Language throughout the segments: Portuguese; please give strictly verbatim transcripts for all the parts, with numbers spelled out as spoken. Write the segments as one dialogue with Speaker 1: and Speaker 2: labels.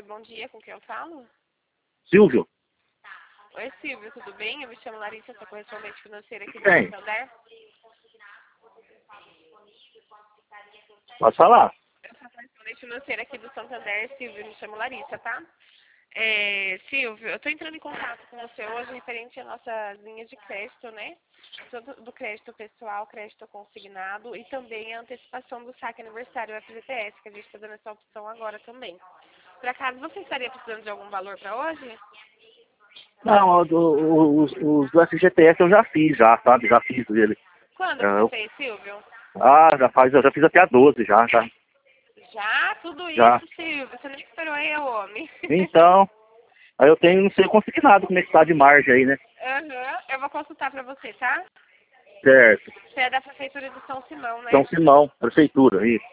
Speaker 1: Oi, bom dia, com quem eu falo?
Speaker 2: Silvio?
Speaker 1: Oi, Silvio, tudo bem? Eu me chamo Larissa, sou correspondente financeira aqui do
Speaker 2: Bem.
Speaker 1: Santander.
Speaker 2: Pode falar.
Speaker 1: Eu sou correspondente financeira aqui do Santander, Silvio, me chamo Larissa, tá? É, Silvio, eu estou entrando em contato com você hoje referente às nossas linhas de crédito, né? Tanto do crédito pessoal, crédito consignado e também a antecipação do saque aniversário F G T S, que a gente está dando essa opção agora também. Por acaso, você estaria precisando de algum valor para hoje?
Speaker 2: Não, o- o- os, os do F G T S eu já fiz, já, sabe? Já fiz ele.
Speaker 1: Quando
Speaker 2: É,
Speaker 1: que você
Speaker 2: eu-
Speaker 1: fez, Silvio?
Speaker 2: ah, já faz, eu já fiz até a doze já, tá?
Speaker 1: Já? Tudo
Speaker 2: Já.
Speaker 1: isso, Silvio? Você nem esperou eu, homem.
Speaker 2: Então, aí eu tenho, não sei, consignado como é que tá de margem aí, né?
Speaker 1: Aham, eu vou consultar para você, tá?
Speaker 2: Certo.
Speaker 1: Você é da Prefeitura de São Simão, né?
Speaker 2: São Simão, prefeitura, isso.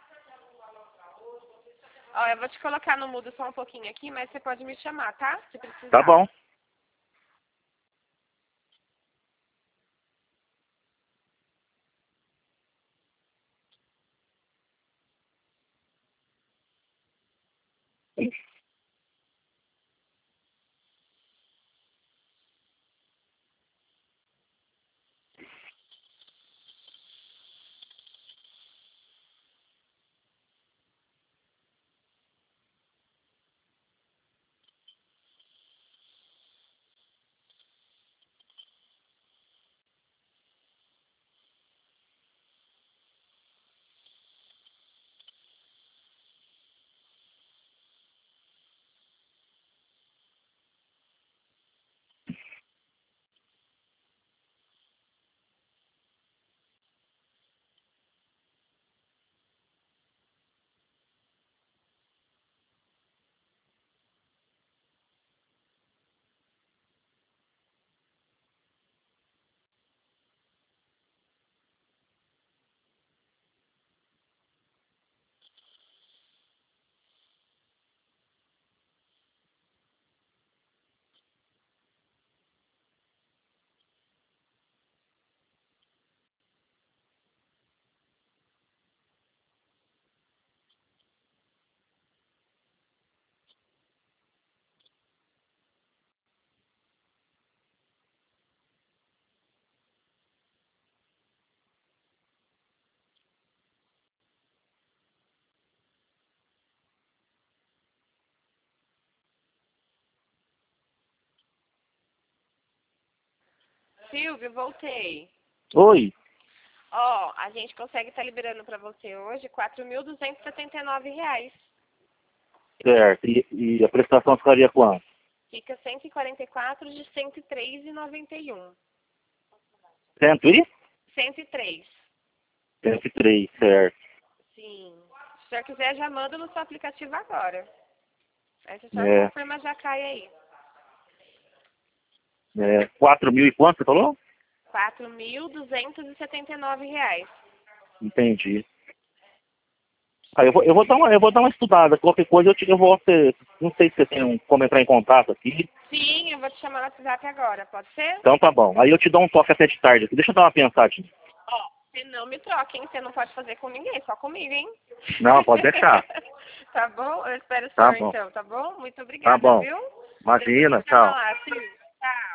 Speaker 1: Ó, eu vou te colocar no mudo só um pouquinho aqui, mas você pode me chamar, tá? Se precisar.
Speaker 2: Tá bom.
Speaker 1: Silvio, voltei.
Speaker 2: Oi.
Speaker 1: Ó, a gente consegue estar liberando para você hoje quatro mil duzentos e setenta e nove reais.
Speaker 2: Certo. E, e a prestação ficaria quanto?
Speaker 1: Fica cento e quarenta e quatro de cento e três e noventa e um.
Speaker 2: Cento e?
Speaker 1: cento e três.
Speaker 2: Cento e três, certo.
Speaker 1: Sim. Se você quiser, já manda no seu aplicativo agora. Aí você só
Speaker 2: É,
Speaker 1: confirma, já cai aí.
Speaker 2: é, quatro mil e quanto você falou?
Speaker 1: quatro mil duzentos e setenta e nove reais.
Speaker 2: Entendi. Aí eu vou, eu vou dar uma, eu vou dar uma estudada. Qualquer coisa eu te eu vou ter, não sei se você tem um, como entrar em contato aqui.
Speaker 1: Sim, eu vou te chamar no WhatsApp agora, pode ser?
Speaker 2: Então tá bom. Aí eu te dou um toque até de tarde aqui. Deixa eu dar uma pensadinha.
Speaker 1: Ó, você não me troca, hein? Você não pode fazer com ninguém, só comigo, hein?
Speaker 2: Não, pode deixar.
Speaker 1: Tá bom? Eu espero o
Speaker 2: Tá
Speaker 1: senhor,
Speaker 2: bom.
Speaker 1: então, tá bom? Muito
Speaker 2: Tá
Speaker 1: obrigada,
Speaker 2: bom.
Speaker 1: viu? Depois
Speaker 2: Imagina,
Speaker 1: me chama
Speaker 2: tchau.
Speaker 1: lá, sim. Tá.